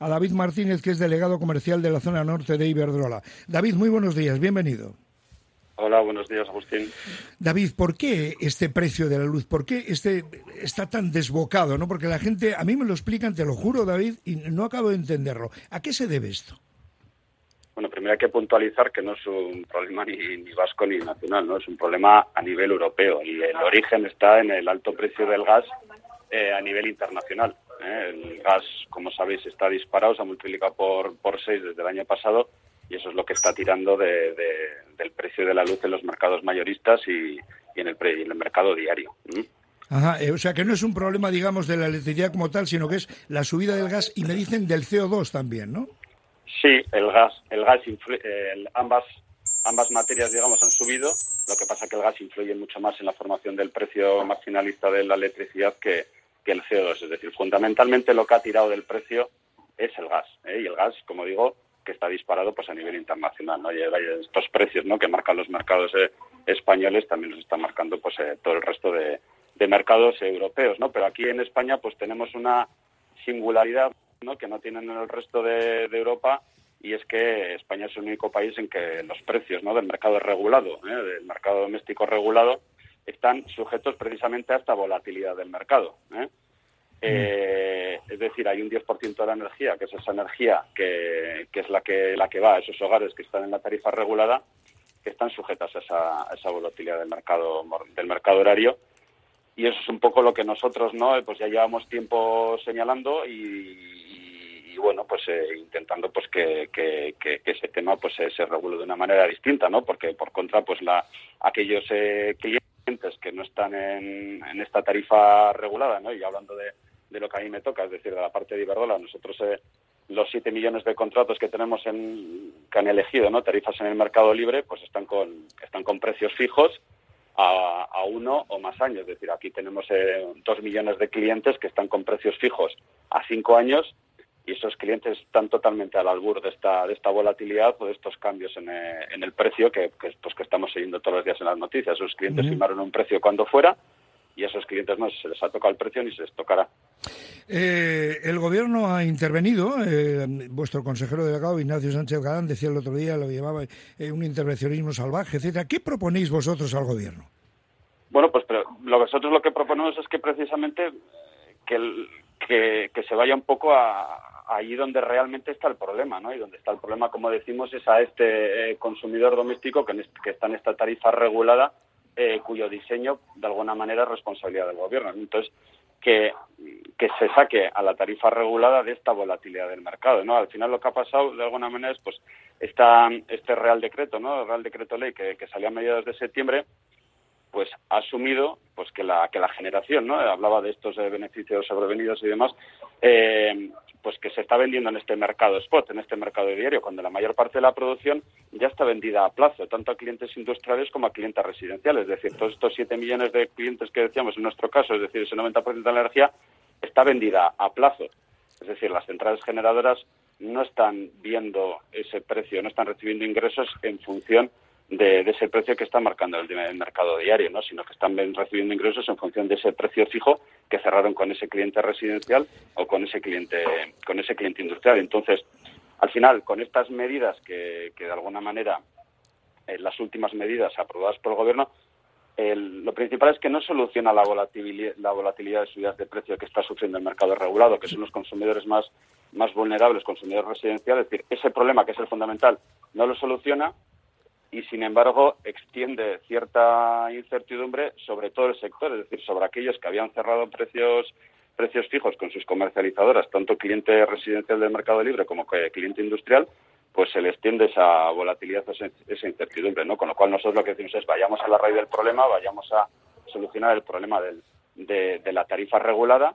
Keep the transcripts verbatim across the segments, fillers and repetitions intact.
a David Martínez, que es delegado comercial de la zona norte de Iberdrola. David, muy buenos días, bienvenido. Hola, buenos días, Agustín. David, ¿por qué este precio de la luz? ¿Por qué este está tan desbocado? ¿No? Porque la gente, a mí me lo explican, te lo juro, David, y no acabo de entenderlo. ¿A qué se debe esto? Bueno, primero hay que puntualizar que no es un problema ni, ni vasco ni nacional, ¿no? Es un problema a nivel europeo y el origen está en el alto precio del gas eh, a nivel internacional. ¿eh? El gas, como sabéis, está disparado, se ha multiplicado por, por seis desde el año pasado y eso es lo que está tirando de, de, del precio de la luz en los mercados mayoristas y, y, en, el pre, y en el mercado diario. ¿Mm? Ajá, eh, o sea que no es un problema, digamos, de la electricidad como tal, sino que es la subida del gas y me dicen del C O dos también, ¿no? Sí, el gas, el gas influye, eh, ambas ambas materias, digamos, han subido. Lo que pasa es que el gas influye mucho más en la formación del precio maximalista de la electricidad que, que el C O dos. Es decir, fundamentalmente lo que ha tirado del precio es el gas, ¿eh? Y el gas, como digo, que está disparado pues a nivel internacional, ¿no? Y estos precios, ¿no?, que marcan los mercados eh, españoles también los están marcando pues eh, todo el resto de, de mercados europeos, ¿no? Pero aquí en España pues tenemos una singularidad, ¿no?, que no tienen en el resto de, de Europa, y es que España es el único país en que los precios, ¿no?, del mercado regulado, ¿eh?, del mercado doméstico regulado, están sujetos precisamente a esta volatilidad del mercado, ¿eh? Eh, es decir, hay un diez por ciento de la energía, que es esa energía que, que es la que la que va a esos hogares que están en la tarifa regulada, que están sujetas a esa, a esa volatilidad del mercado del mercado horario, y eso es un poco lo que nosotros, ¿no?, pues ya llevamos tiempo señalando y, y, y bueno, pues eh, intentando pues que, que, que, que ese tema pues eh, se regule de una manera distinta, ¿no? Porque por contra pues la aquellos eh, clientes que no están en, en esta tarifa regulada, ¿no?, y hablando de de lo que a mí me toca, es decir, de la parte de Iberdrola, nosotros eh, los siete millones de contratos que tenemos en, que han elegido, ¿no?, tarifas en el mercado libre, pues están con están con precios fijos a, a uno o más años. Es decir, aquí tenemos eh, dos millones de clientes que están con precios fijos a cinco años y esos clientes están totalmente al albur de esta de esta volatilidad o de estos cambios en, eh, en el precio que, que, pues, que estamos siguiendo todos los días en las noticias. Esos clientes uh-huh. firmaron un precio cuando fuera y a esos clientes no se les ha tocado el precio ni se les tocará. Eh, el Gobierno ha intervenido, eh, vuestro consejero delegado Ignacio Sánchez Galán decía el otro día, lo llamaba eh, un intervencionismo salvaje, etcétera. ¿Qué proponéis vosotros al Gobierno? Bueno, pues pero lo que nosotros lo que proponemos es que precisamente que, el, que, que se vaya un poco a allí donde realmente está el problema, ¿no? Y donde está el problema, como decimos, es a este eh, consumidor doméstico que, en este, que está en esta tarifa regulada, eh, cuyo diseño de alguna manera es responsabilidad del Gobierno. Entonces, que, que se saque a la tarifa regulada de esta volatilidad del mercado, ¿no? Al final lo que ha pasado de alguna manera es pues esta, este Real Decreto, ¿no?, el Real Decreto Ley que, que salió a mediados de septiembre, pues ha asumido pues que la que la generación, ¿no?, hablaba de estos eh, beneficios sobrevenidos y demás, eh, pues que se está vendiendo en este mercado spot, en este mercado diario, cuando la mayor parte de la producción ya está vendida a plazo, tanto a clientes industriales como a clientes residenciales. Es decir, todos estos siete millones de clientes que decíamos en nuestro caso, es decir, ese noventa por ciento de la energía está vendida a plazo. Es decir, las centrales generadoras no están viendo ese precio, no están recibiendo ingresos en función de, de ese precio que está marcando el, el mercado diario, ¿no?, sino que están recibiendo ingresos en función de ese precio fijo que cerraron con ese cliente residencial o con ese cliente con ese cliente industrial. Entonces, al final, con estas medidas que, que de alguna manera, eh, las últimas medidas aprobadas por el Gobierno, el, lo principal es que no soluciona la volatilidad, la volatilidad de subidas de precio que está sufriendo el mercado regulado, que son los consumidores más, más vulnerables, consumidores residenciales. Es decir, ese problema, que es el fundamental, no lo soluciona, y sin embargo extiende cierta incertidumbre sobre todo el sector, es decir, sobre aquellos que habían cerrado precios precios fijos con sus comercializadoras, tanto cliente residencial del mercado libre como cliente industrial, pues se les tiende esa volatilidad, esa incertidumbre, ¿no? Con lo cual nosotros lo que decimos es vayamos a la raíz del problema, vayamos a solucionar el problema del, de, de la tarifa regulada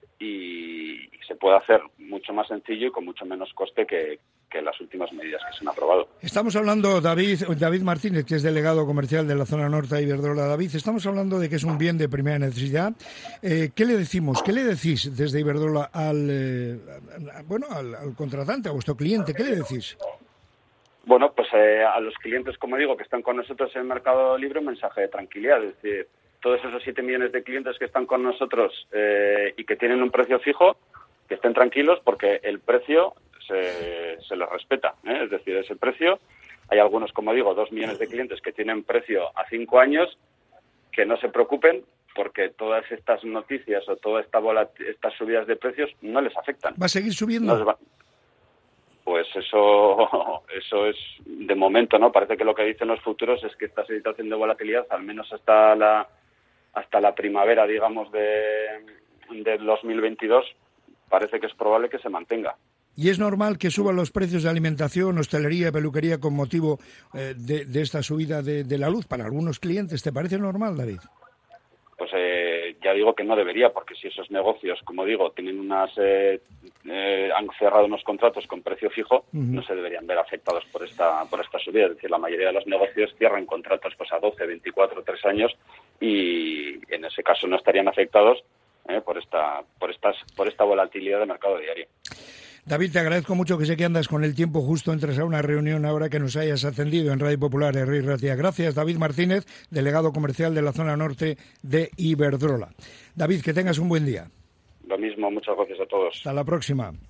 y se puede hacer mucho más sencillo y con mucho menos coste que, que las últimas medidas que se han aprobado. Estamos hablando, David, David Martínez, que es delegado comercial de la zona norte de Iberdrola. David, estamos hablando de que es un bien de primera necesidad. Eh, ¿Qué le decimos, qué le decís desde Iberdrola al, eh, bueno, al, al contratante, a vuestro cliente? ¿Qué le decís? Bueno, pues eh, a los clientes, como digo, que están con nosotros en el mercado libre, un mensaje de tranquilidad. Es decir, todos esos siete millones de clientes que están con nosotros eh, y que tienen un precio fijo, que estén tranquilos porque el precio se, se les respeta, ¿eh? Es decir, ese precio, hay algunos, como digo, dos millones de clientes que tienen precio a cinco años, que no se preocupen porque todas estas noticias o todas esta volat- estas subidas de precios no les afectan. ¿Va a seguir subiendo? No va... Pues eso eso es de momento, ¿no? Parece que lo que dicen los futuros es que esta situación de volatilidad, al menos hasta la hasta la primavera, digamos, de del dos mil veintidós, parece que es probable que se mantenga. ¿Y es normal que suban los precios de alimentación, hostelería, peluquería con motivo eh, de, de esta subida de, de la luz para algunos clientes? ¿Te parece normal, David? Pues eh, ya digo que no debería, porque si esos negocios, como digo, tienen unas eh, eh, han cerrado unos contratos con precio fijo, uh-huh. no se deberían ver afectados por esta por esta subida. Es decir, la mayoría de los negocios cierran contratos pues a doce, veinticuatro, tres años y en ese caso no estarían afectados eh, por esta por estas por esta volatilidad de mercado diario. David, te agradezco mucho que sé que andas con el tiempo justo, entres a una reunión ahora, que nos hayas atendido en Radio Popular, Herri Ratia. Gracias, David Martínez, delegado comercial de la zona norte de Iberdrola. David, que tengas un buen día. Lo mismo, muchas gracias a todos. Hasta la próxima.